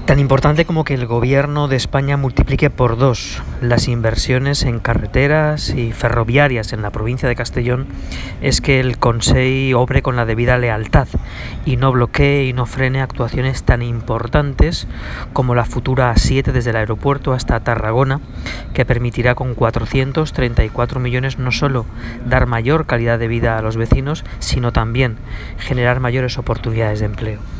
Tan importante como que el Gobierno de España multiplique por 2 las inversiones en carreteras y ferroviarias en la provincia de Castellón es que el Consell obre con la debida lealtad y no bloquee y no frene actuaciones tan importantes como la futura A7 desde el aeropuerto hasta Tarragona, que permitirá con 434 millones no solo dar mayor calidad de vida a los vecinos, sino también generar mayores oportunidades de empleo.